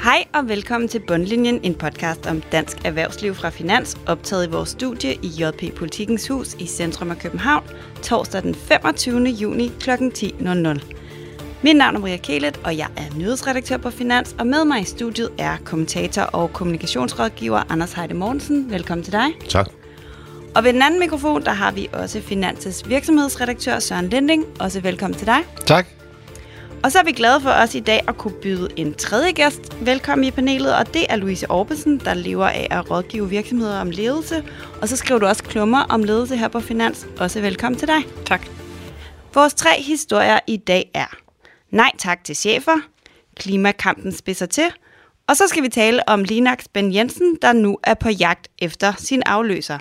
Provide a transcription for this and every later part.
Hej og velkommen til Bundlinjen, en podcast om dansk erhvervsliv fra Finans, optaget i vores studie i JP Politikens Hus i centrum af København, torsdag den 25. juni kl. 10.00. Mit navn er Maria Kælet, og jeg er nyhedsredaktør på Finans, og med mig i studiet er kommentator og kommunikationsrådgiver Anders Heide Mortensen. Velkommen til dig. Tak. Og ved den anden mikrofon, der har vi også Finans' virksomhedsredaktør Søren Linding. Også velkommen til dig. Tak. Og så er vi glade for os i dag at kunne byde en tredje gæst velkommen i panelet, og det er Louise Orbesen, der lever af at rådgive virksomheder om ledelse. Og så skriver du også klummer om ledelse her på Finans. Også velkommen til dig. Tak. Vores 3 historier i dag er: nej tak til chefer, klimakampen spidser til, og så skal vi tale om Linax Ben Jensen, der nu er på jagt efter sin afløser.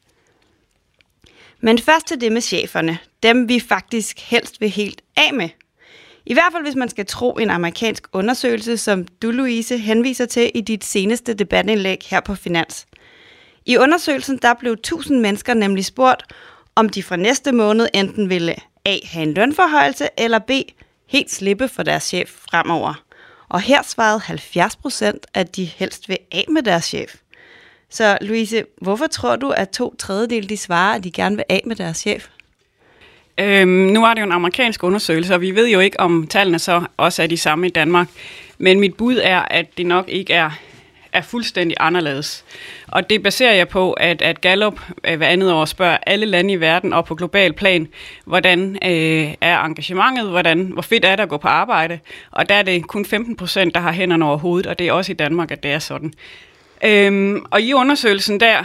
Men først til det med cheferne, dem vi faktisk helst vil helt af med. I hvert fald hvis man skal tro en amerikansk undersøgelse, som du, Louise, henviser til i dit seneste debatindlæg her på Finans. I undersøgelsen der blev 1000 mennesker nemlig spurgt, om de fra næste måned enten ville A. have en lønforhøjelse, eller B. helt slippe for deres chef fremover. Og her svarede 70%, at de helst vil af med deres chef. Så Louise, hvorfor tror du, at 2/3 de svarer, at de gerne vil af med deres chef? Nu var det jo en amerikansk undersøgelse, og vi ved jo ikke, om tallene så også er de samme i Danmark. Men mit bud er, at det nok ikke er fuldstændig anderledes. Og det baserer jeg på, at Gallup hver andet år spørger alle lande i verden og på global plan, hvordan er engagementet, hvor fedt er det at gå på arbejde. Og der er det kun 15%, der har hænderne over hovedet, og det er også i Danmark, at det er sådan. Og i undersøgelsen der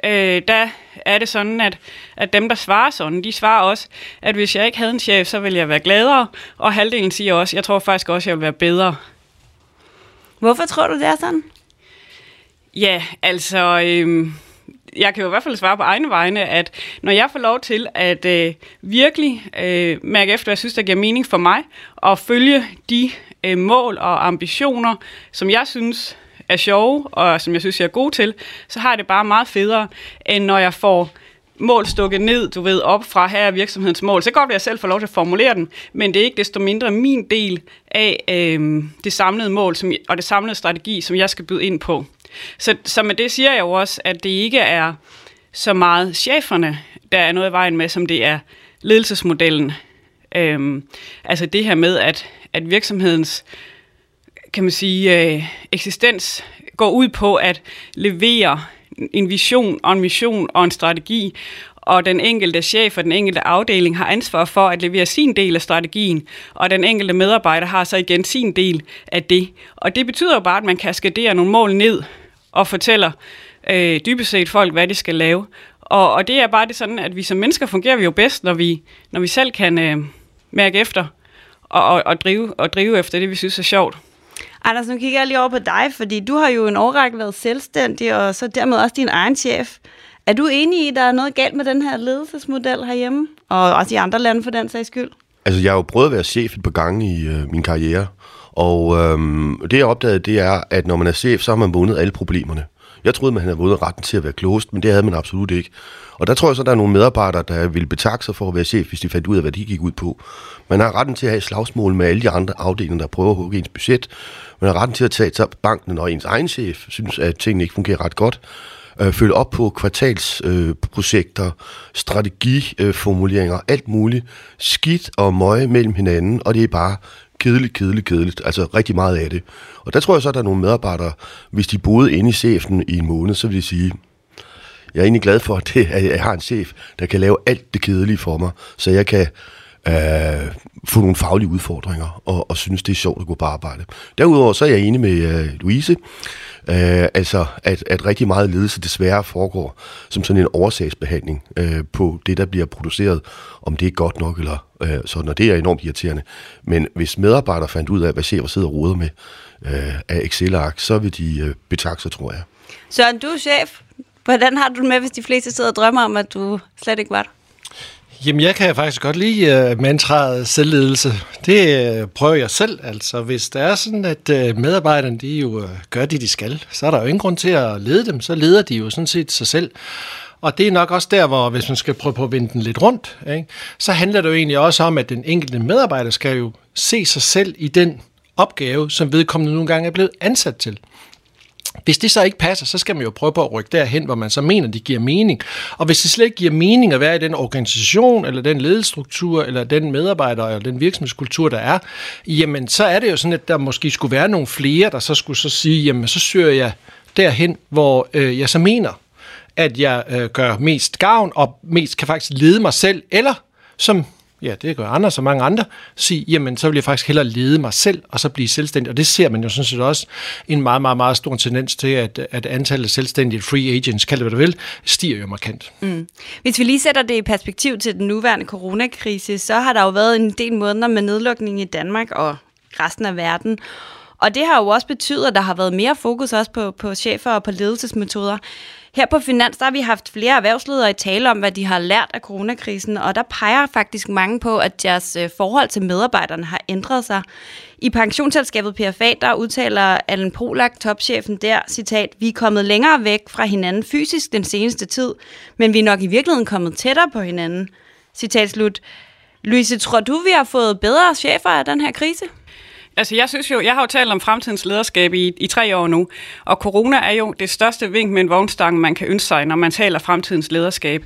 er det sådan, at dem, der svarer sådan, de svarer også, at hvis jeg ikke havde en chef, så ville jeg være gladere, og halvdelen siger også, jeg tror faktisk også, jeg vil være bedre. Hvorfor tror du, det er sådan? Ja, altså, jeg kan jo i hvert fald svare på egne vegne, at når jeg får lov til at virkelig mærke efter, hvad jeg synes, der giver mening for mig, og følge de mål og ambitioner, som jeg synes er sjove, og som jeg synes, jeg er god til, så har jeg det bare meget federe, end når jeg får mål stukket ned, du ved, op fra her virksomhedens mål. Så godt vil jeg selv få lov til at formulere den, men det er ikke desto mindre min del af det samlede mål og det samlede strategi, som jeg skal byde ind på. Så med det siger jeg jo også, at det ikke er så meget cheferne, der er noget i vejen med, som det er ledelsesmodellen. Altså det her med, at virksomhedens, kan man sige, eksistens går ud på at levere en vision og en mission og en strategi, og den enkelte chef og den enkelte afdeling har ansvar for at levere sin del af strategien, og den enkelte medarbejder har så igen sin del af det. Og det betyder jo bare, at man kaskaderer nogle mål ned og fortæller dybest set folk, hvad de skal lave. Og det er bare det sådan, at vi som mennesker fungerer vi jo bedst, når vi selv kan mærke efter og drive efter det, vi synes er sjovt. Anders, nu kigger jeg lige over på dig, fordi du har jo en årrække været selvstændig, og så dermed også din egen chef. Er du enig i, at der er noget galt med den her ledelsesmodel herhjemme, og også i andre lande for den sags skyld? Altså, jeg har jo prøvet at være chef et par gange i min karriere, og det jeg opdagede, det er, at når man er chef, så har man vundet alle problemerne. Jeg troede, man havde vundet retten til at være klogest, men det havde man absolut ikke. Og der tror jeg så, der er nogle medarbejdere, der ville betakke sig for at være chef, hvis de fandt ud af, hvad de gik ud på. Man har retten til at have slagsmål med alle de andre afdelinger, der prøver at hugge ens budget. Man har retten til at tage til banken, når ens egen chef synes, at tingene ikke fungerer ret godt. Følge op på kvartalsprojekter, strategiformuleringer, alt muligt. Skidt og møg mellem hinanden, og det er bare kedeligt. Altså rigtig meget af det. Og der tror jeg så, at der er nogle medarbejdere, hvis de boede inde i chefen i en måned, så vil de sige, jeg er egentlig glad for, at jeg har en chef, der kan lave alt det kedelige for mig, så jeg kan få nogle faglige udfordringer, og synes, det er sjovt at gå på arbejde. Derudover så er jeg enig med Louise, altså at rigtig meget ledelse desværre foregår som sådan en oversagsbehandling på det, der bliver produceret, om det er godt nok eller sådan, og det er enormt irriterende. Men hvis medarbejdere fandt ud af, hvad chefer sidder og roder med af Excel-ark, så vil de betakke sig, tror jeg. Søren, du er chef. Hvordan har du det med, hvis de fleste sidder og drømmer om, at du slet ikke var der? Jamen, jeg kan faktisk godt lide mantraet selvledelse. Det prøver jeg selv. Altså, hvis det er sådan, at medarbejderne de jo gør det, de skal, så er der jo ingen grund til at lede dem. Så leder de jo sådan set sig selv. Og det er nok også der, hvor hvis man skal prøve på at vende den lidt rundt, ikke, så handler det jo egentlig også om, at den enkelte medarbejder skal jo se sig selv i den opgave, som vedkommende nogle gange er blevet ansat til. Hvis det så ikke passer, så skal man jo prøve på at rykke derhen, hvor man så mener, det giver mening. Og hvis det slet ikke giver mening at være i den organisation, eller den ledelsesstruktur, eller den medarbejder, eller den virksomhedskultur, der er, jamen så er det jo sådan, at der måske skulle være nogle flere, der så skulle så sige, jamen så søger jeg derhen, hvor jeg så mener, at jeg gør mest gavn, og mest kan faktisk lede mig selv, eller som det gør andre, så mange andre, sige, jamen, så vil jeg faktisk hellere lede mig selv, og så blive selvstændig. Og det ser man jo sådan set også en meget, meget, meget stor tendens til, at antallet af selvstændige free agents, kald det hvad du vil, stiger jo markant. Hvis vi lige sætter det i perspektiv til den nuværende coronakrise, så har der jo været en del måneder med nedlukning i Danmark og resten af verden. Og det har jo også betydet, at der har været mere fokus også på chefer og på ledelsesmetoder. Her på Finans, der har vi haft flere erhvervsledere i tale om, hvad de har lært af coronakrisen, og der peger faktisk mange på, at deres forhold til medarbejderne har ændret sig. I pensionsselskabet PFA, der udtaler Allan Polak, topchefen der, citat, vi er kommet længere væk fra hinanden fysisk den seneste tid, men vi er nok i virkeligheden kommet tættere på hinanden. Citat slut. Louise, tror du, vi har fået bedre chefer af den her krise? Altså, jeg har jo talt om fremtidens lederskab i 3 år nu, og corona er jo det største vink med en vognstang, man kan ønske sig, når man taler fremtidens lederskab.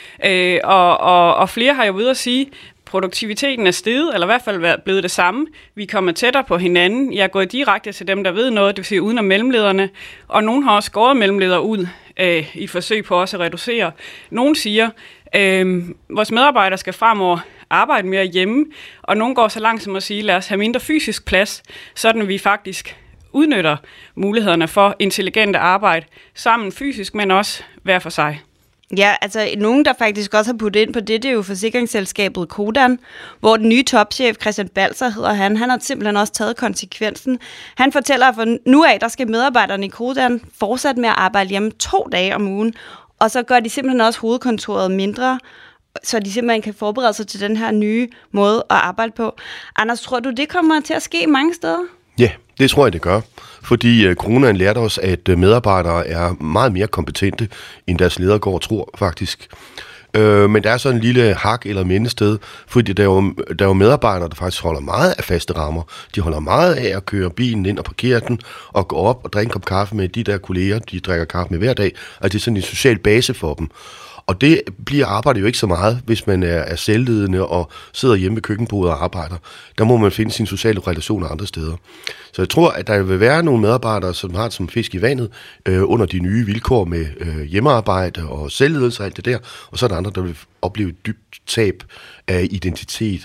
Og flere har jo ved at sige, produktiviteten er steget, eller i hvert fald blevet det samme. Vi kommer tættere på hinanden. Jeg er gået direkte til dem, der ved noget, det vil sige uden om mellemlederne, og nogen har også skåret mellemledere ud i forsøg på også at reducere. Nogen siger, vores medarbejdere skal fremover arbejde mere hjemme, og nogen går så langt som at sige, lad os have mindre fysisk plads, sådan vi faktisk udnytter mulighederne for intelligente arbejde sammen fysisk, men også hver for sig. Ja, altså nogen, der faktisk også har puttet ind på det er jo forsikringsselskabet Codan, hvor den nye topchef, Christian Balser hedder han har simpelthen også taget konsekvensen. Han fortæller, at for nu af, der skal medarbejderne i Codan fortsætte med at arbejde hjemme 2 dage om ugen, og så gør de simpelthen også hovedkontoret mindre, så de simpelthen kan forberede sig til den her nye måde at arbejde på. Anders, tror du, det kommer til at ske mange steder? Ja, det tror jeg, det gør. Fordi coronaen lærte os, at medarbejdere er meget mere kompetente, end deres ledere går og tror, faktisk. Men der er sådan en lille hak eller mindested, fordi der er jo medarbejdere, der faktisk holder meget af faste rammer. De holder meget af at køre bilen ind og parkere den, og gå op og drikke en kop kaffe med de der kolleger, de drikker kaffe med hver dag. Altså det er sådan en social base for dem. Og det bliver arbejdet jo ikke så meget, hvis man er selvledende og sidder hjemme ved køkkenbordet og arbejder. Der må man finde sine sociale relationer andre steder. Så jeg tror, at der vil være nogle medarbejdere, som har det som fisk i vandet, under de nye vilkår med hjemmearbejde og selvledelse og alt det der. Og så er der andre, der vil opleve et dybt tab af identitet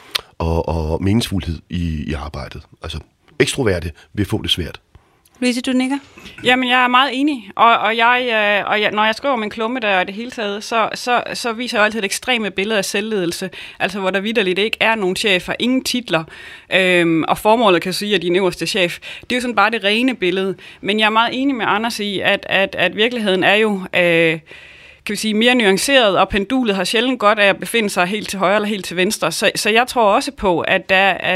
og meningsfuldhed i arbejdet. Altså ekstroverte vil få det svært. Louise, du nikker? Jamen, jeg er meget enig, og jeg, når jeg skriver min klumme der og det hele taget, så viser jeg altid et ekstreme billede af selvledelse, altså hvor der vitterligt ikke er nogen chefer, ingen titler, og formålet kan sige, at din øverste chef, det er jo sådan bare det rene billede, men jeg er meget enig med Anders i, at virkeligheden er jo kan vi sige, mere nuanceret, og pendulet har sjældent godt af at befinde sig helt til højre eller helt til venstre, så jeg tror også på, at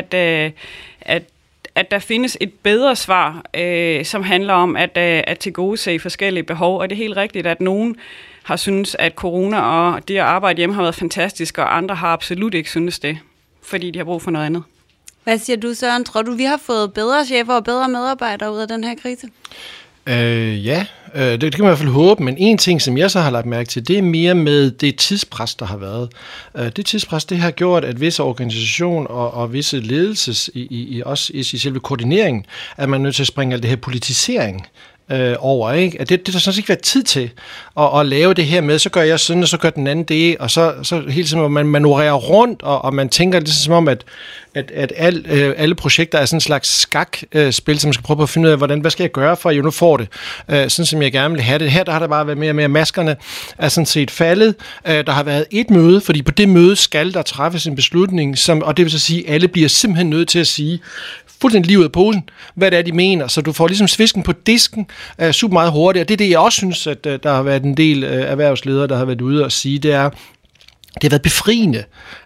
der findes et bedre svar, som handler om at tilgodese forskellige behov. Og det er helt rigtigt, at nogen har syntes, at corona og det at arbejde hjemme har været fantastisk, og andre har absolut ikke syntes det, fordi de har brug for noget andet. Hvad siger du, Søren? Tror du, vi har fået bedre chefer og bedre medarbejdere ud af den her krise? Ja, det kan man i hvert fald håbe, men en ting, som jeg så har lagt mærke til, det er mere med det tidspres, der har været. Det tidspres, det har gjort, at visse organisationer og visse ledelses, også i selve koordineringen, at man er nødt til at springe alt det her politisering over, ikke? At det der sådan ikke været tid til at lave det her med, så gør jeg sådan, og så gør den anden det, og så hele tiden, hvor man manøvrerer rundt, og man tænker det som om, at alle projekter er sådan en slags skakspil, som man skal prøve på at finde ud af, hvad skal jeg gøre for, at jeg nu får det, sådan som jeg gerne vil have det. Her der har der bare været mere og mere, maskerne er sådan set faldet. Der har været et møde, fordi på det møde skal der træffes en beslutning, og det vil så sige, at alle bliver simpelthen nødt til at sige, fuldstændig lige ud af posen, hvad det er, de mener. Så du får ligesom svisken på disken super meget hurtigt. Og det er det, jeg også synes, at der har været en del erhvervsledere, der har været ude og sige, det har været befriende,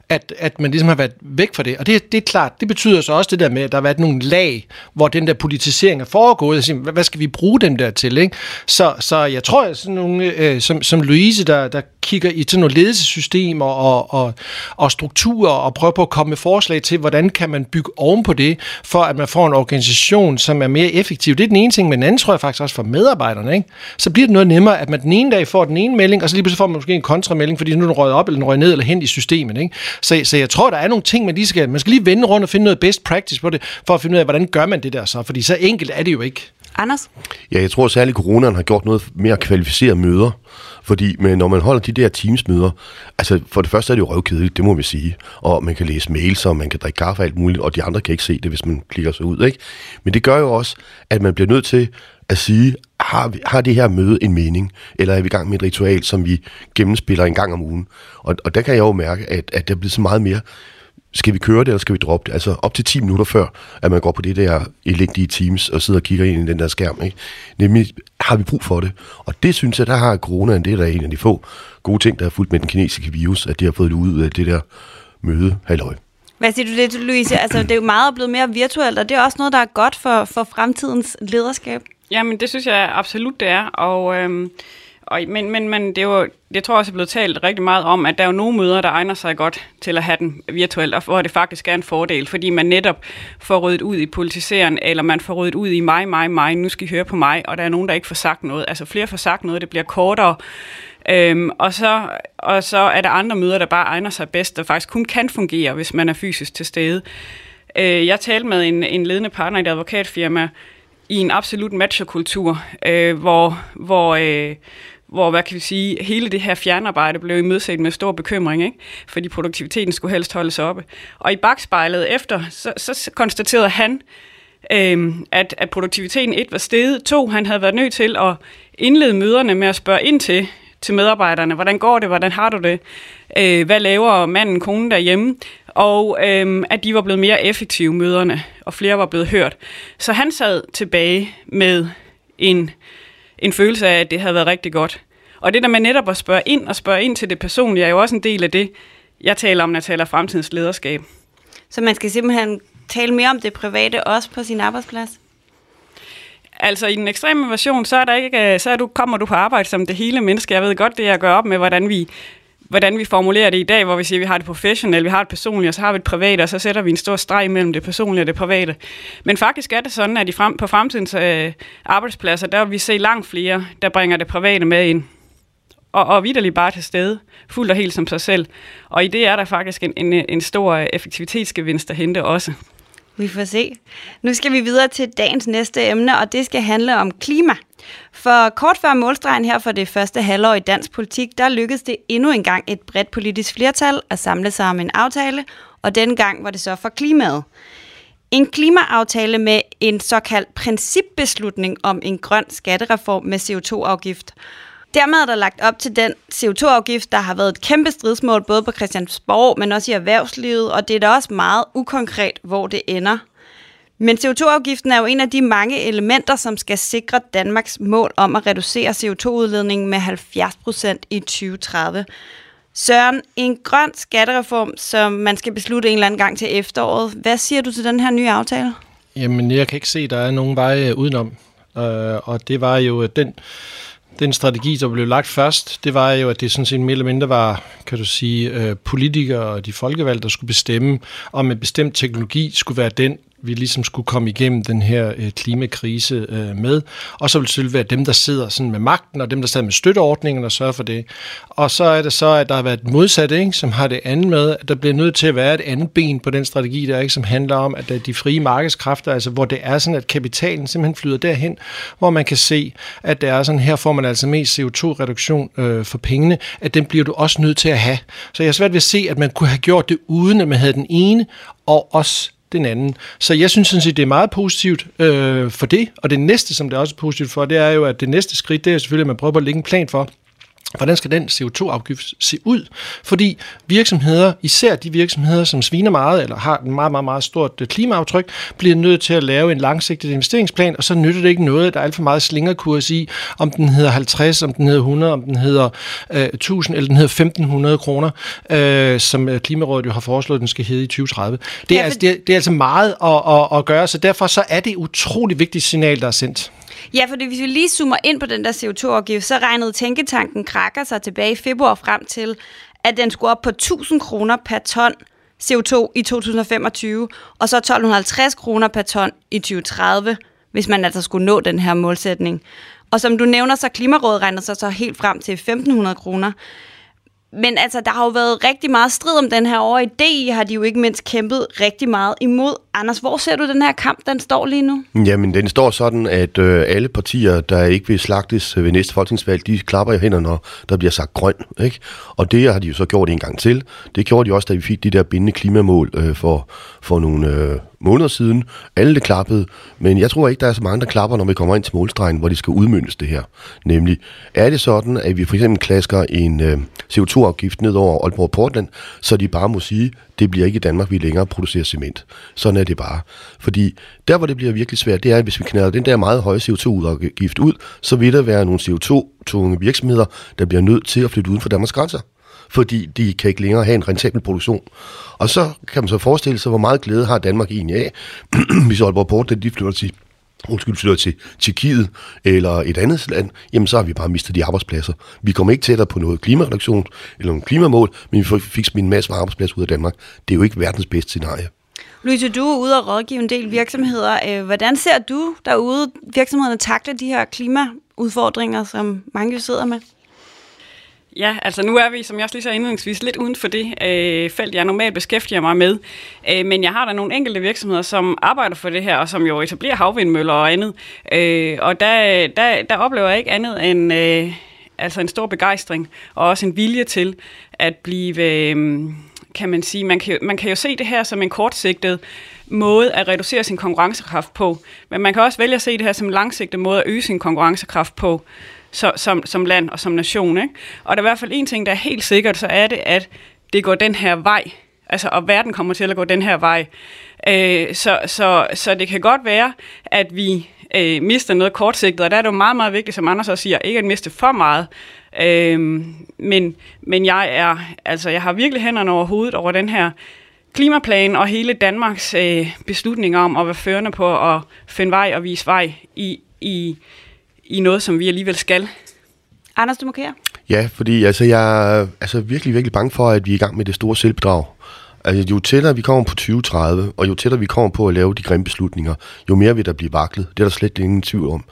at man ligesom har været væk fra det. Og det er klart, det betyder så også det der med, at der har været nogle lag, hvor den der politisering er foregået. Hvad skal vi bruge dem der til? Ikke? Så jeg tror, at sådan nogle, som Louise, der kigger i til nogle ledelsessystemer og strukturer og prøver på at komme med forslag til, hvordan kan man bygge oven på det, for at man får en organisation, som er mere effektiv. Det er den ene ting, men den anden tror jeg faktisk også for medarbejderne. Ikke? Så bliver det noget nemmere, at man den ene dag får den ene melding, og så lige pludselig får man måske en kontramelding, fordi nu er den røget op, eller den røget ned, eller hen i systemet. Ikke? Så jeg tror, der er nogle ting, man skal lige vende rundt og finde noget best practice på det, for at finde ud af, hvordan gør man det der så, fordi så enkelt er det jo ikke. Anders? Ja, jeg tror særligt, at coronaen har gjort noget mere kvalificeret møder. Fordi når man holder de der Teams-møder, altså for det første er det jo røvkedeligt, det må vi sige. Og man kan læse mails, og man kan drikke kaffe og alt muligt, og de andre kan ikke se det, hvis man klikker sig ud. Ikke? Men det gør jo også, at man bliver nødt til at sige, har det her møde en mening? Eller er vi i gang med et ritual, som vi gennemspiller en gang om ugen? Og der kan jeg jo mærke, at der bliver så meget mere. Skal vi køre det, eller skal vi droppe det? Altså op til 10 minutter før, at man går på det der elendige Teams og sidder og kigger ind i den der skærm. Ikke? Nemlig, har vi brug for det? Og det synes jeg, der har coronaen, det er der en af de få gode ting, der er fulgt med den kinesiske virus, at de har fået det ud af det der møde. Halløj. Hvad siger du det, Louise? Altså, det er jo meget blevet mere virtuelt, og det er også noget, der er godt for fremtidens lederskab. Jamen, det synes jeg absolut, det er. Men det er jo, jeg tror også, er blevet talt rigtig meget om, at der er jo nogle møder, der egner sig godt til at have den virtuelt, og hvor det faktisk er en fordel, fordi man netop får ryddet ud i politiseren, eller man får ryddet ud i mig, nu skal I høre på mig, og der er nogen, der ikke får sagt noget. Altså flere får sagt noget, det bliver kortere, og så er der andre møder, der bare egner sig bedst, der faktisk kun kan fungere, hvis man er fysisk til stede. Jeg talte med en ledende partner i et advokatfirma, i en absolut matcherkultur, hvor hvad kan vi sige, hele det her fjernarbejde blev imødeset med stor bekymring, ikke? Fordi produktiviteten skulle helst holdes oppe. Og i bagspejlet efter, så konstaterede han, at produktiviteten 1 var steget, 2, han havde været nødt til at indlede møderne med at spørge ind til medarbejderne, hvordan går det, hvordan har du det, hvad laver manden, konen derhjemme, og at de var blevet mere effektive møderne, og flere var blevet hørt. Så han sad tilbage med en følelse af, at det havde været rigtig godt. Og det der med netop at spørge ind til det personlige, er jo også en del af det, jeg taler om, når jeg taler fremtidens lederskab. Så man skal simpelthen tale mere om det private også på sin arbejdsplads? Altså i den ekstreme version, kommer du på arbejde som det hele menneske. Jeg ved godt, det jeg gør op med, hvordan vi formulerer det i dag, hvor vi siger, at vi har det professionelle, vi har det personlige, og så har vi det private, og så sætter vi en stor streg mellem det personlige og det private. Men faktisk er det sådan, at på fremtidens arbejdspladser, der vil vi se langt flere, der bringer det private med ind. Og vitterligt bare til stede, fuldt og helt som sig selv. Og i det er der faktisk en stor effektivitetsgevinst at hente også. Vi får se. Nu skal vi videre til dagens næste emne, og det skal handle om klima. For kort før målstregen her for det første halvår i dansk politik, der lykkedes det endnu en gang et bredt politisk flertal at samle sig om en aftale, og denne gang var det så for klimaet. En klimaaftale med en såkaldt principbeslutning om en grøn skattereform med CO2-afgift. Dermed er der lagt op til den CO2-afgift, der har været et kæmpe stridsmål både på Christiansborg, men også i erhvervslivet, og det er da også meget ukonkret, hvor det ender. Men CO2-afgiften er jo en af de mange elementer, som skal sikre Danmarks mål om at reducere CO2-udledningen med 70% i 2030. Søren, en grøn skattereform, som man skal beslutte en eller anden gang til efteråret. Hvad siger du til den her nye aftale? Jamen, jeg kan ikke se, at der er nogen vej udenom. Og det var jo den strategi, der blev lagt først, det var jo, at det sådan set mere eller mindre var, kan du sige, politikere og de folkevalgte, der skulle bestemme, om en bestemt teknologi skulle være den, vi ligesom skulle komme igennem den her klimakrise med. Og så vil det selvfølgelig være dem, der sidder sådan med magten, og dem, der sidder med støtteordningerne og sørger for det. Og så er det så, at der har været modsat, ikke, som har det andet med, at der bliver nødt til at være et andet ben på den strategi, der ikke, som handler om, at de frie markedskræfter, altså hvor det er sådan, at kapitalen simpelthen flyder derhen, hvor man kan se, at det er sådan, her får man altså mest CO2-reduktion for pengene, at den bliver du også nødt til at have. Så jeg er svært ved at se, at man kunne have gjort det, uden at man havde den ene, og også den anden. Så jeg synes sådan set, det er meget positivt for det, og det næste, som det er også positivt for, det er jo, at det næste skridt, det er selvfølgelig, at man prøver at lægge en plan for, Hvordan skal den CO2-afgift se ud? Fordi virksomheder, især de virksomheder, som sviner meget, eller har en meget, meget, meget stort klimaaftryk, bliver nødt til at lave en langsigtet investeringsplan, og så nytter det ikke noget, der er alt for meget slingerkurs i, om den hedder 50, om den hedder 100, om den hedder 1000, eller den hedder 1.500 kroner, som Klimarådet jo har foreslået, den skal hedde i 2030. Det er altså meget at gøre, så derfor så er det et utroligt vigtigt signal, der er sendt. Ja, for hvis vi lige zoomer ind på den der CO2-afgift, så regnede tænketanken Kraka sig tilbage i februar frem til, at den skulle op på 1.000 kroner per ton CO2 i 2025, og så 1.250 kroner per ton i 2030, hvis man altså skulle nå den her målsætning. Og som du nævner, så Klimarådet regnede sig så helt frem til 1.500 kroner. Men altså, der har jo været rigtig meget strid om den her over. I DI har de jo ikke mindst kæmpet rigtig meget imod. Anders, hvor ser du den her kamp, den står lige nu? Jamen, den står sådan, at alle partier, der ikke vil slagtes ved næste folketingsvalg, de klapper i hænderne, når der bliver sagt grøn, ikke? Og det har de jo så gjort en gang til. Det gjorde de også, da vi fik de der bindende klimamål for nogle måneder siden. Alle det klappede, men jeg tror ikke, der er så mange, der klapper, når vi kommer ind til målstregen, hvor de skal udmøntes det her. Nemlig, er det sådan, at vi for eksempel klasker en CO2-afgift ned over Aalborg Portland, så de bare må sige, det bliver ikke i Danmark, vi længere producerer cement. Sådan er det bare. Fordi der, hvor det bliver virkelig svært, det er, at hvis vi knalder den der meget høje CO2-afgift ud, så vil der være nogle CO2-tunge virksomheder, der bliver nødt til at flytte uden for Danmarks grænser. Fordi de kan ikke længere have en rentabel produktion. Og så kan man så forestille sig, hvor meget glæde har Danmark egentlig af, hvis Aalborg Portland de flytter til Tjekkiet eller et andet land, jamen så har vi bare mistet de arbejdspladser. Vi kommer ikke tættere på noget klimareduktion eller nogle klimamål, men vi fik smidt en masse arbejdspladser ud af Danmark. Det er jo ikke verdens bedste scenarie. Louise, du er ude og rådgive en del virksomheder. Hvordan ser du derude virksomhederne takle de her klimaudfordringer, som mange jo sidder med? Ja, altså nu er vi, som jeg også lige sagde indledningsvis, lidt uden for det felt, jeg normalt beskæftiger mig med. Men jeg har der nogle enkelte virksomheder, som arbejder for det her, og som jo etablerer havvindmøller og andet. Og der oplever jeg ikke andet end altså en stor begejstring, og også en vilje til at blive, kan man sige, man kan jo se det her som en kortsigtet måde at reducere sin konkurrencekraft på. Men man kan også vælge at se det her som en langsigtet måde at øge sin konkurrencekraft på. Som land og som nation, ikke? Og der er i hvert fald en ting, der er helt sikkert, så er det, at det går den her vej. Altså, og verden kommer til at gå den her vej. Så det kan godt være, at vi mister noget kortsigtet, og der er det jo meget, meget vigtigt, som Anders også siger, ikke at miste for meget. Men jeg har virkelig hænderne over hovedet over den her klimaplan og hele Danmarks beslutninger om at være førende på at finde vej og vise vej i noget, som vi alligevel skal. Anders, du markerer? Ja, fordi jeg er virkelig, virkelig bange for, at vi er i gang med det store selvbedrag. Altså, jo tættere vi kommer på 2030, og jo tættere vi kommer på at lave de grimme beslutninger, jo mere vil der blive vaklet. Det er der slet ingen tvivl om.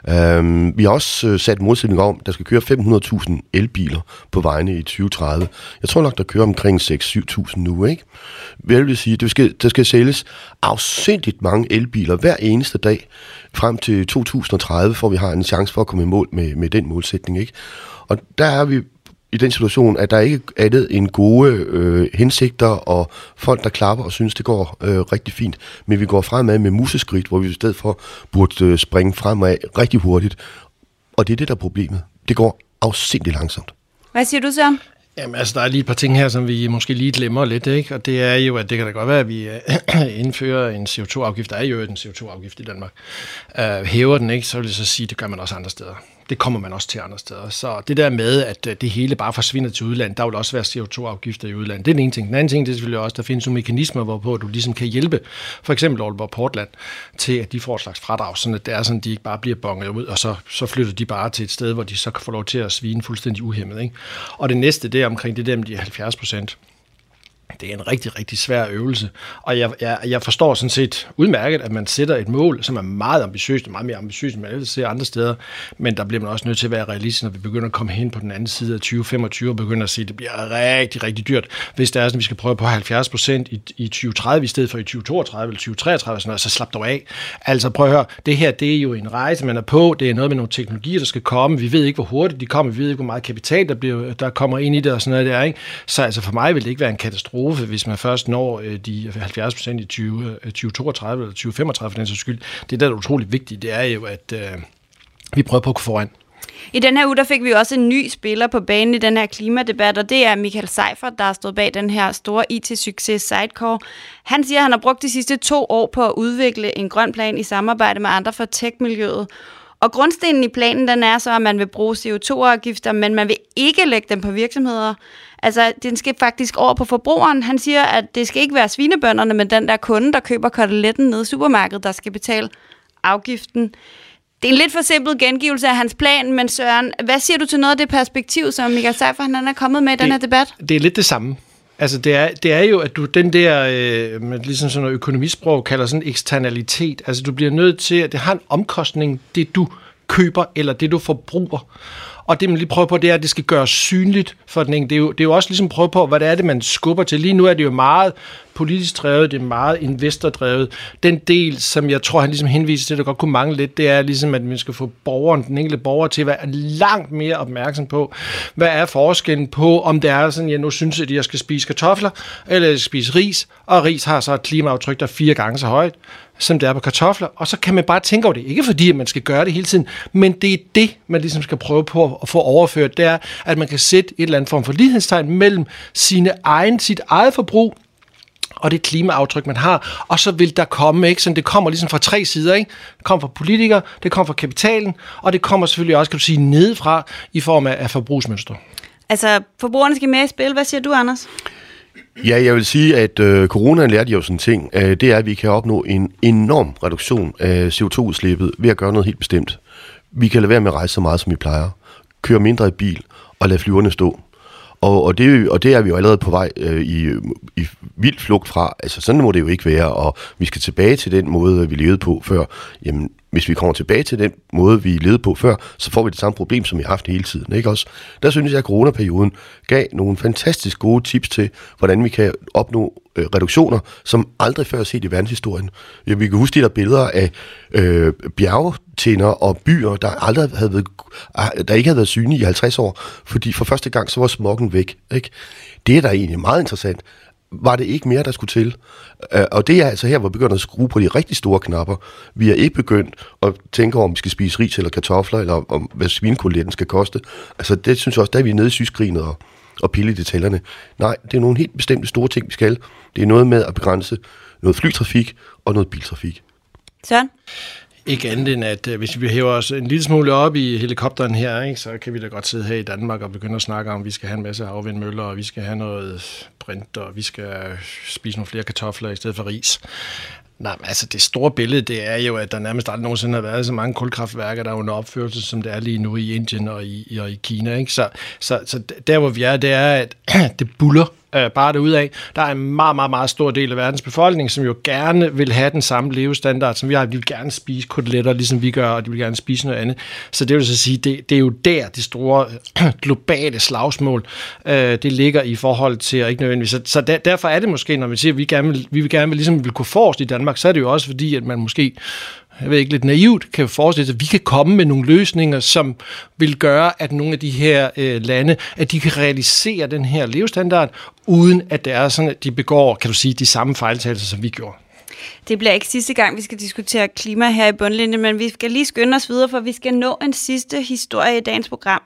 Vi har også sat målsætning om, at der skal køre 500.000 elbiler på vejene i 2030. Jeg tror nok, der kører omkring 6-7.000 nu, ikke? Hvad vil det sige? Der skal sælges afsindigt mange elbiler hver eneste dag frem til 2030, for vi har en chance for at komme i mål med den målsætning, ikke? Og der er vi i den situation, at der ikke er andet end gode hensigter og folk, der klapper og synes, det går rigtig fint. Men vi går fremad med museskridt, hvor vi i stedet for burde springe fremad rigtig hurtigt. Og det er det, der er problemet. Det går afsindigt langsomt. Hvad siger du, Søren? Jamen, altså, der er lige et par ting her, som vi måske lige glemmer lidt, ikke? Og det er jo, at det kan da godt være, at vi indfører en CO2-afgift. Der er jo en CO2-afgift i Danmark. Hæver den ikke, så vil jeg så sige, at det gør man også andre steder. Det kommer man også til andre steder. Så det der med, at det hele bare forsvinder til udlandet, der vil også være CO2-afgifter i udlandet. Det er den ene ting. Den anden ting, det er selvfølgelig også, at der findes nogle mekanismer, hvorpå du ligesom kan hjælpe for eksempel Aalborg Portland til, at de får et slags fradrag, sådan at det er sådan, at de ikke bare bliver bonget ud, og så flytter de bare til et sted, hvor de så kan få lov til at svine fuldstændig uhæmmet, ikke? Og det næste, det er omkring det der med de 70%. Det er en rigtig, rigtig svær øvelse, og jeg forstår sådan set udmærket, at man sætter et mål, som er meget ambitiøst, meget mere ambitiøst, end man ellers ser andre steder, men der bliver man også nødt til at være realistisk, når vi begynder at komme hen på den anden side af 2025 og begynder at se, at det bliver rigtig, rigtig dyrt, hvis det er sådan, at vi skal prøve på 70% i 2030 i stedet for i 2032 eller 2033, sådan noget, så slap dog af. Altså prøv at høre, det her, det er jo en rejse, man er på, det er noget med nogle teknologier, der skal komme, vi ved ikke, hvor hurtigt de kommer, vi ved ikke, hvor meget kapital, der kommer ind i det og sådan noget der, ikke? Så altså for mig vil det ikke være en katastrofe, hvis man først når de 70% i 2032 eller 2035 for den sags skyld. Det der er utroligt vigtigt, det er jo, at vi prøver på at gå foran. I den her uge, der fik vi også en ny spiller på banen i den her klimadebat, og det er Michael Seifert, der har stået bag den her store IT-succes Sitecore. Han siger, at han har brugt de sidste 2 år på at udvikle en grøn plan i samarbejde med andre fra tech-miljøet. Og grundstenen i planen, den er så, at man vil bruge CO2-afgifter, men man vil ikke lægge dem på virksomheder. Altså, den skal faktisk over på forbrugeren. Han siger, at det skal ikke være svinebønderne, men den der kunde, der køber koteletten nede i supermarkedet, der skal betale afgiften. Det er en lidt for simpel gengivelse af hans plan, men Søren, hvad siger du til noget af det perspektiv, som Michael Seifert han er kommet med i den her debat? Det er lidt det samme. Altså, det er jo, at du den der, ligesom sådan noget økonomisprog, kalder sådan eksternalitet. Altså, du bliver nødt til, at det har en omkostning, det du køber, eller det du forbruger. Og det, man lige prøver på, det er, at det skal gøres synligt for den enkelte. Det er jo også ligesom prøve på, hvad det er, man skubber til. Lige nu er det jo meget politisk drevet, det er meget investordrevet. Den del, som jeg tror, han ligesom henviser til, der godt kunne mangle lidt, det er ligesom, at man skal få borgeren, den enkelte borger, til at være langt mere opmærksom på, hvad er forskellen på, om det er sådan, nu synes jeg, at jeg skal spise kartofler, eller jeg skal spise ris, og ris har så et klimaaftryk, der er 4 gange så højt, som det er på kartofler, og så kan man bare tænke over det. Ikke fordi, at man skal gøre det hele tiden, men det er det, man ligesom skal prøve på at få overført, det er, at man kan sætte et eller andet form for lighedstegn mellem sit eget forbrug og det klimaaftryk, man har, og så vil der komme, ikke? Så det kommer ligesom fra 3 sider, ikke? Det kommer fra politikere, det kommer fra kapitalen, og det kommer selvfølgelig også, kan du sige, nedefra i form af forbrugsmønstre. Altså, forbrugerne skal med i spil. Hvad siger du, Anders? Ja, jeg vil sige, at coronaen lærte jo sådan en ting. Det er, at vi kan opnå en enorm reduktion af CO2-udslippet ved at gøre noget helt bestemt. Vi kan lade være med at rejse så meget, som vi plejer. Køre mindre i bil og lade flyverne stå. Og det er vi jo allerede på vej i vild flugt fra. Altså sådan må det jo ikke være, og vi skal tilbage til den måde, vi levede på før. Jamen, hvis vi kommer tilbage til den måde, vi levede på før, så får vi det samme problem, som vi har haft hele tiden. Ikke også? Der synes jeg, at coronaperioden gav nogle fantastisk gode tips til, hvordan vi kan opnå reduktioner, som aldrig før set i verdenshistorien. Ja, vi kan huske de der billeder af bjergtinder og byer, der ikke havde været synlige i 50 år, fordi for første gang så var smoggen væk. Ikke? Det er da egentlig meget interessant. Var det ikke mere, der skulle til? Og det er altså her, hvor vi begynder at skrue på de rigtig store knapper. Vi har ikke begyndt at tænke over, om vi skal spise ris eller kartofler, eller om hvad svinekoteletten skal koste. Altså det synes jeg også, der er vi nede i syskrinet og pille i detaljerne. Nej, det er nogle helt bestemte store ting, vi skal. Det er noget med at begrænse noget flytrafik og noget biltrafik. Søren? Ikke andet end, at hvis vi hæver os en lille smule op i helikopteren her, ikke, så kan vi da godt sidde her i Danmark og begynde at snakke om, at vi skal have en masse havvindmøller, og vi skal have noget brint, og vi skal spise nogle flere kartofler i stedet for ris. Nej, men altså det store billede, det er jo, at der nærmest aldrig nogensinde har været så mange kulkraftværker, der er under opførelse, som det er lige nu i Indien og i Kina. Ikke? Så der, hvor vi er, det er, at det buller bare derudad. Der er en meget, meget, meget stor del af verdens befolkning, som jo gerne vil have den samme levestandard, som vi har. De vil gerne spise koteletter, ligesom vi gør, og de vil gerne spise noget andet. Så det vil så sige, det er jo der, det store globale slagsmål, det ligger i forhold til, og ikke nødvendigvis. Så derfor er det måske, når vi siger, at vi gerne vil ligesom vil kunne forrest i Danmark, så er det jo også fordi, at man måske, jeg ved ikke, lidt naivt kan forestille sig, at vi kan komme med nogle løsninger, som vil gøre, at nogle af de her lande, at de kan realisere den her levestandard, uden at det er sådan, at de begår, kan du sige, de samme fejltagelser, som vi gjorde. Det bliver ikke sidste gang, vi skal diskutere klima her i Bundlinjen, men vi skal lige skynde os videre, for vi skal nå en sidste historie i dagens program.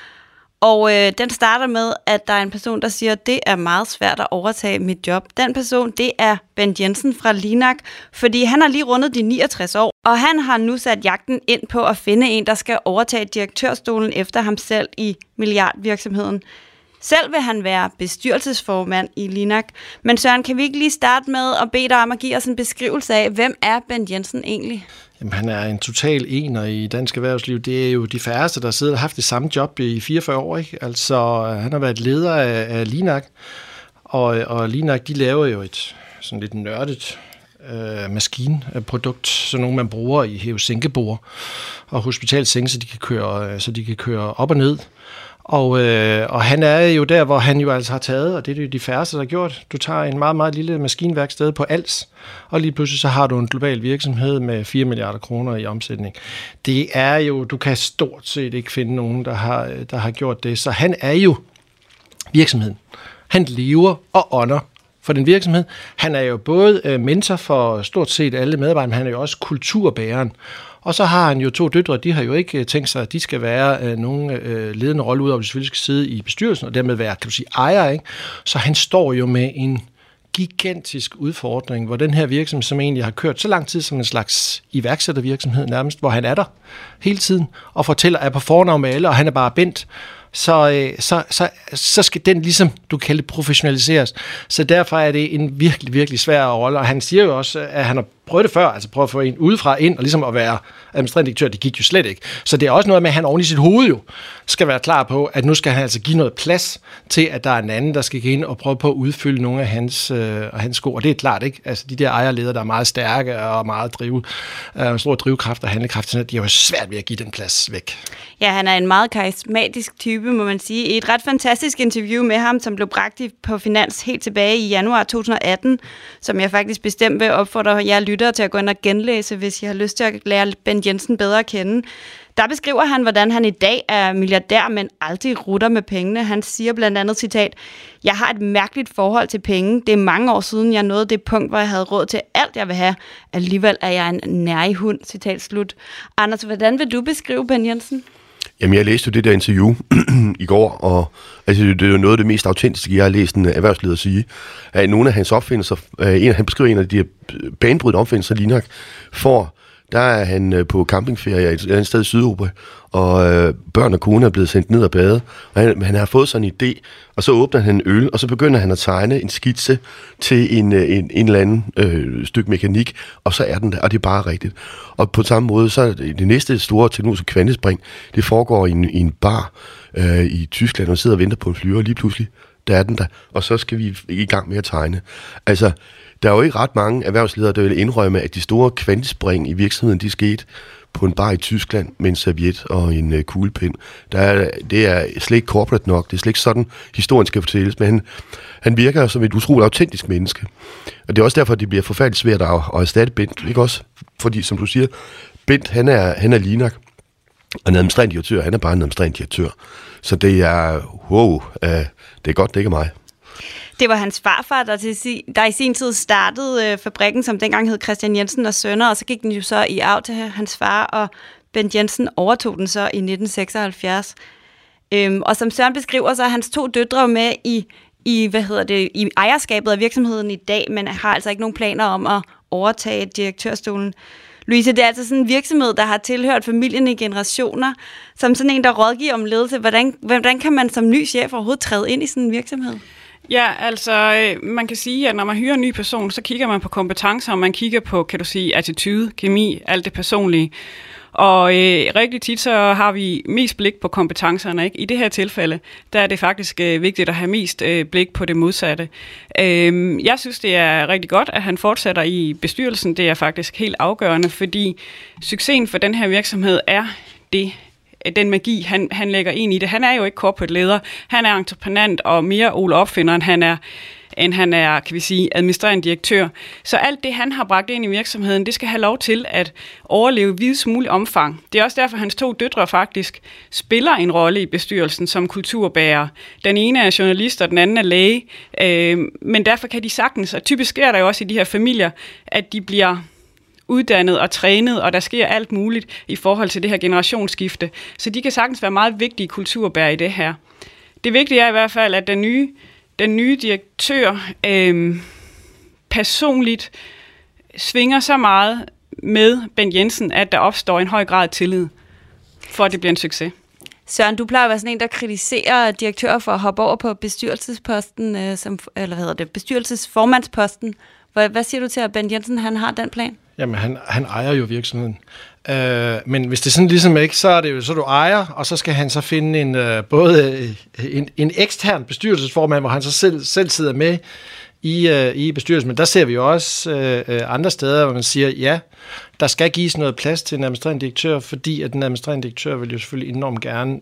Og den starter med, at der er en person, der siger, at det er meget svært at overtage mit job. Den person, det er Bent Jensen fra Linak, fordi han har lige rundet de 69 år, og han har nu sat jagten ind på at finde en, der skal overtage direktørstolen efter ham selv i milliardvirksomheden. Selv vil han være bestyrelsesformand i Linak. Men Søren, kan vi ikke lige starte med at bede dig om at give os en beskrivelse af, hvem er Bent Jensen egentlig? Jamen, han er en total ener i dansk erhvervsliv. Det er jo de færreste, der sidder og har haft det samme job i 44 år. Ikke? Altså, han har været leder af Linak, og Linak, de laver jo et sådan lidt nørdet maskinprodukt, så nogle man bruger i hæve-sænkebord og hospitalsenge, så de kan køre op og ned. Og han er jo der, hvor han jo altså har taget, og det er jo de færreste, der har gjort. Du tager en meget, meget lille maskinværksted på Als, og lige pludselig så har du en global virksomhed med 4 milliarder kroner i omsætning. Det er jo, du kan stort set ikke finde nogen, der har gjort det. Så han er jo virksomheden. Han lever og ånder for den virksomhed. Han er jo både mentor for stort set alle medarbejdere, men han er jo også kulturbæreren. Og så har han jo 2 døtre, de har jo ikke tænkt sig, at de skal være nogen ledende rolle, udover at de selvfølgelig skal sidde i bestyrelsen, og dermed være, kan du sige, ejer, ikke? Så han står jo med en gigantisk udfordring, hvor den her virksomhed, som egentlig har kørt så lang tid som en slags iværksættervirksomhed nærmest, hvor han er der hele tiden, og fortæller, er på fornavn med alle, og han er bare Bent, så skal den ligesom, du kan kalde det, professionaliseres. Så derfor er det en virkelig, virkelig svær rolle, og han siger jo også, at han har prøvet det før, altså prøvet at få en udefra ind, og ligesom at være administrerende direktør, det gik jo slet ikke. Så det er også noget med, at han oven i sit hoved jo skal være klar på, at nu skal han altså give noget plads til, at der er en anden, der skal gå ind og prøve på at udfylde nogle af hans sko, og det er klart, ikke? Altså de der ejerledere, der er meget stærke og meget stor drivkraft og handlekraft, de er jo svært ved at give den plads væk. Ja, han er en meget karismatisk type, må man sige. I et ret fantastisk interview med ham, som blev bragt på Finans helt tilbage i januar 2018, som jeg faktisk bestemt vil opfordre jer lyttere til at gå ind og genlæse, hvis I har lyst til at lære Bent Jensen bedre at kende. Der beskriver han, hvordan han i dag er milliardær, men aldrig rutter med pengene. Han siger blandt andet, citat, jeg har et mærkeligt forhold til penge. Det er mange år siden, jeg nåede det punkt, hvor jeg havde råd til alt, jeg vil have. Alligevel er jeg en nærig hund, citat slut. Anders, hvordan vil du beskrive Bent Jensen? Jamen, jeg læste jo det der interview i går, og altså, det er jo noget af det mest autentiske, jeg har læst en erhvervsleder sige. At nogle af hans opfindelser, han beskriver en af de banebrydende opfindelser, Linak får. Der er han på campingferie et andet sted i Sydeuropa, og børn og kone er blevet sendt ned og bade, og han har fået sådan en idé, og så åbner han en øl, og så begynder han at tegne en skitse til en eller anden stykke mekanik, og så er den der, og det er bare rigtigt. Og på samme måde, så er det næste store teknologiske kvantespring, det foregår i en bar i Tyskland, og man sidder og venter på en flyver, og lige pludselig, der er den der, og så skal vi i gang med at tegne. Altså, der er jo ikke ret mange erhvervsledere, der vil indrømme, at de store kvantespring i virksomheden, de skete på en bar i Tyskland med en serviet og en kuglepind. Det er slet ikke corporate nok, det er slet ikke sådan, historien skal fortælles, men han virker som et utroligt autentisk menneske. Og det er også derfor, at det bliver forfærdeligt svært at erstatte Bent, ikke også? Fordi, som du siger, Bent, han er Linak, og en administrerende direktør, han er bare en administrerende direktør. Så det er, det er godt, det ikke er mig. Det var hans farfar, der i sin tid startede fabrikken, som dengang hed Christian Jensen og Sønner, og så gik den jo så i arv til hans far, og Bent Jensen overtog den så i 1976. Og som Søren beskriver, så er hans 2 døtre med i ejerskabet af virksomheden i dag, men har altså ikke nogen planer om at overtage direktørstolen. Louise, det er altså sådan en virksomhed, der har tilhørt familien i generationer, som sådan en, der rådgiver om ledelse. Hvordan kan man som ny chef overhovedet træde ind i sådan en virksomhed? Ja, altså man kan sige, at når man hyrer en ny person, så kigger man på kompetencer, og man kigger på, kan du sige, attitude, kemi, alt det personlige. Og rigtig tit så har vi mest blik på kompetencerne, ikke? I det her tilfælde, der er det faktisk vigtigt at have mest blik på det modsatte. Jeg synes, det er rigtig godt, at han fortsætter i bestyrelsen. Det er faktisk helt afgørende, fordi succesen for den her virksomhed er den magi, han lægger ind i det. Han er jo ikke corporate leder. Han er entreprenant og mere Ole Opfinder, end han er, kan vi sige, administrerende direktør. Så alt det, han har bragt ind i virksomheden, det skal have lov til at overleve i videst mulig omfang. Det er også derfor, hans 2 døtre faktisk spiller en rolle i bestyrelsen som kulturbærer. Den ene er journalist, og den anden er læge. Men derfor kan de sagtens, og typisk sker der jo også i de her familier, at de bliver uddannet og trænet, og der sker alt muligt i forhold til det her generationsskifte. Så de kan sagtens være meget vigtige kulturbærere i det her. Det vigtige er i hvert fald, at den nye direktør personligt svinger så meget med Bent Jensen, at der opstår en høj grad af tillid, for at det bliver en succes. Søren, du plejer at være sådan en, der kritiserer direktører for at hoppe over på bestyrelsesposten, bestyrelsesformandsposten. Hvad siger du til, at Bent Jensen han har den plan? Jamen, han ejer jo virksomheden. Men hvis det sådan ligesom ikke, så er det jo så du ejer, og så skal han så finde både en ekstern bestyrelsesformand, hvor han så selv sidder med i bestyrelsen. Men der ser vi jo også andre steder, hvor man siger, ja, der skal gives noget plads til en administrerende direktør, fordi at den administrerende direktør vil jo selvfølgelig enormt gerne.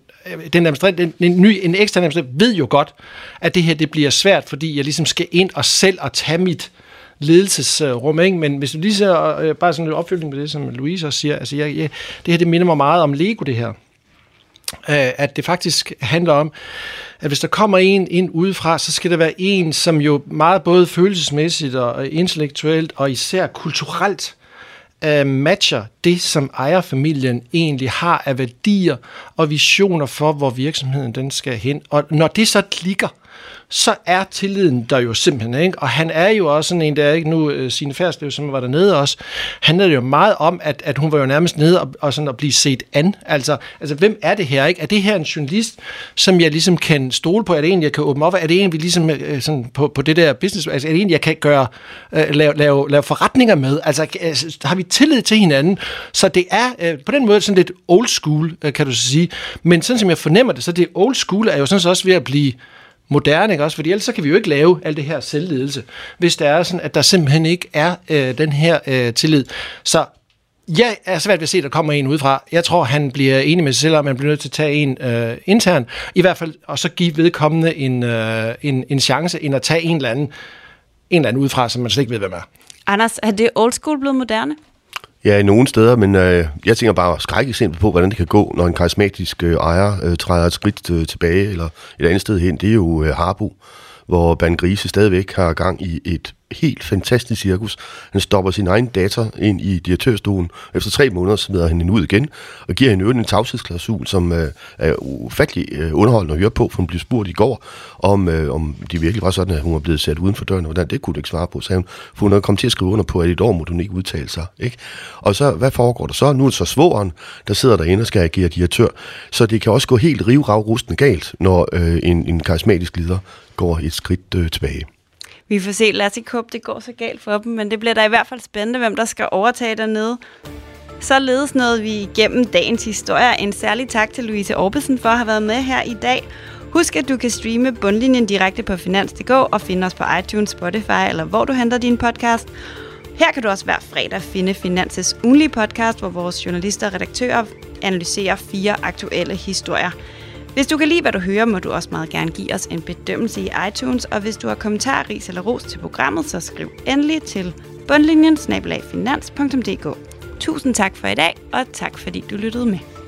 En ekstern administrerende ved jo godt, at det her det bliver svært, fordi jeg ligesom skal ind og selv og tage mit ledelsesrum, ikke? Men hvis du lige ser bare sådan en opfølgning på det, som Louise også siger, altså det her, det minder mig meget om Lego, det her. at det faktisk handler om, at hvis der kommer en ind udefra, så skal der være en, som jo meget både følelsesmæssigt og intellektuelt og især kulturelt matcher det, som ejerfamilien egentlig har af værdier og visioner for, hvor virksomheden den skal hen. Og når det så klikker, så er tilliden der jo simpelthen, ikke? Og han er jo også sådan en, der er ikke nu, Signe Ferslev, som var dernede også, handlede jo meget om, at hun var jo nærmest nede og sådan at blive set an. Altså, hvem er det her, ikke? Er det her en journalist, som jeg ligesom kan stole på? Er det en, jeg kan åbne op? Er det en, vi ligesom sådan på det der business, altså er det en, jeg kan gøre, lave forretninger med? Altså, har vi tillid til hinanden? Så det er på den måde sådan lidt old school, kan du så sige. Men sådan som jeg fornemmer det, så det old school er jo sådan også ved at blive moderne, ikke også? Fordi ellers så kan vi jo ikke lave alt det her selvledelse, hvis det er sådan, at der simpelthen ikke er den her tillid. Så jeg er svært ved at se, at der kommer en udefra. Jeg tror, han bliver enig med sig selv, om man bliver nødt til at tage en intern, i hvert fald, og så give vedkommende en chance, end at tage en eller anden udefra, som man slet ikke ved, hvem er. Anders, er det old school blevet moderne? Ja, i nogle steder, men jeg tænker bare skrækeksempel på, hvordan det kan gå, når en karismatisk ejer træder et skridt tilbage, eller et andet sted hen. Det er jo Harbo, hvor Ban Grise stadigvæk har gang i et helt fantastisk cirkus. Han stopper sin egen datter ind i direktørstolen. Efter 3 måneder smider han hende ud igen, og giver hende en tavshedsklausul, som er ufattelig underholdende at høre på, for hun blev spurgt i går, om det virkelig var sådan, at hun var blevet sat uden for døren, og hvordan det kunne du ikke svare på, sagde hun, for hun havde kommet til at skrive under på, at i et år må hun ikke udtale sig. Ikke? Og så, hvad foregår der så? Nu er det så svogeren, der sidder derinde og skal agere direktør, så det kan også gå helt rivrag-rustende galt, når en karismatisk leder går et skridt tilbage. Vi får se, lad os ikke håbe, det går så galt for dem, men det bliver da i hvert fald spændende, hvem der skal overtage dernede. Således nåede vi igennem dagens historie. En særlig tak til Louise Orbesen for at have været med her i dag. Husk, at du kan streame Bundlinjen direkte på Finans.dk og finde os på iTunes, Spotify eller hvor du henter din podcast. Her kan du også hver fredag finde Finans' ugenlige podcast, hvor vores journalister og redaktører analyserer 4 aktuelle historier. Hvis du kan lide, hvad du hører, må du også meget gerne give os en bedømmelse i iTunes, og hvis du har kommentarer, ris eller ros til programmet, så skriv endelig til bundlinjen@finans.dk. Tusind tak for i dag, og tak fordi du lyttede med.